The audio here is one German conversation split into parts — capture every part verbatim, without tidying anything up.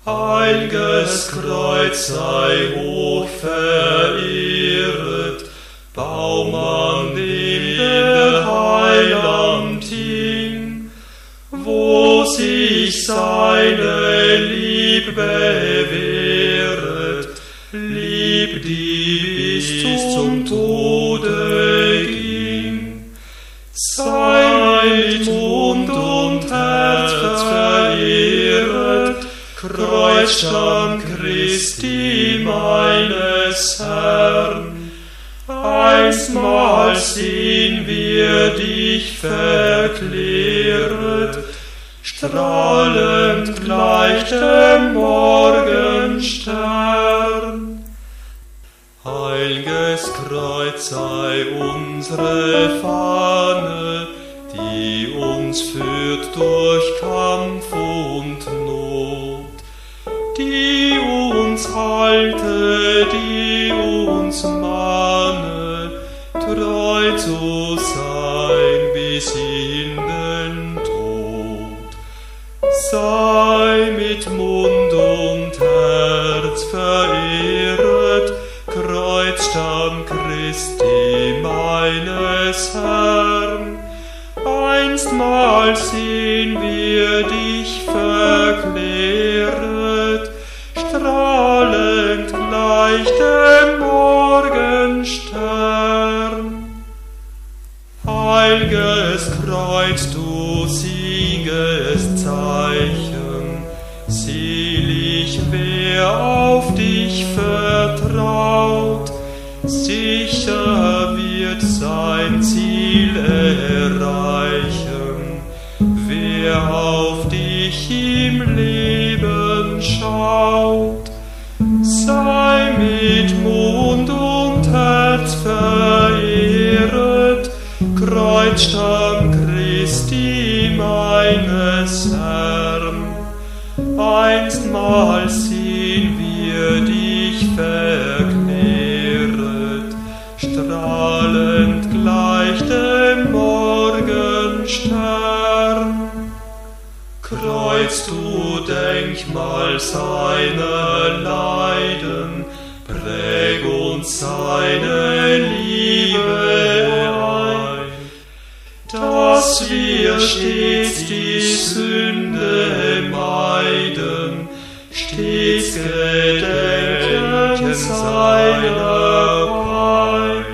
Heil'ges Kreuz sei hoch verehret, Baum, an dem der Heiland hing, wo sich seine Lieb bewähret, Lieb, die bis zum Tode ging. Sei mit Mund und Herz verehret, Kreuzstamm Christi meines Herrn. Einstmal sehen wir dich verkläret, strahlend gleich dem Morgenstern. Heil'ges Kreuz sei unsere Fahne, die uns führt durch Kampf und Not, die uns halte, die uns mahne, treu zu sein bis in den Tod. Sei mit Mund und Herz verehret, Kreuzstamm Christi meines Herrn. Einstmal sehen wir dich verkläret, strahlend gleich dem Morgenstern. Heil'ges Kreuz, du Siegeszeichen, selig wer auf dich vertraut, sicher wird sein Ziel erreichen, wer auf dich im Leben schaut. Sei mit Mund und Herz verehret, Kreuzstamm Christi meines Herrn. Einstmal sehen wir dich verkläret, strahlend gleich dem Morgenstern. Kreuz, du Denkmal seiner Leiden, präg uns seine Liebe ein, dass wir stets die Sünde meiden, stets gedenken seiner Pein.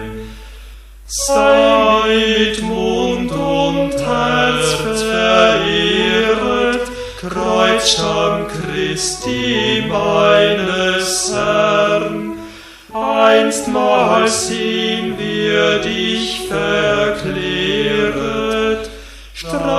Sei mit Mund und Herz verehret, Kreuzstamm Christi meines Herrn. Einstmal sehen wir dich verkläret,